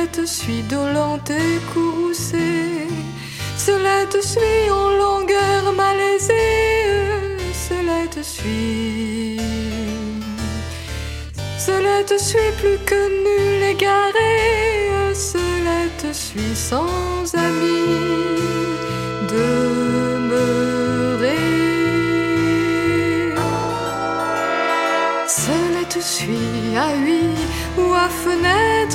cela te suit dolente et courroucée, cela te suit en longueur malaisée, cela te suit. Cela te suit plus que nul égaré, cela te suit sans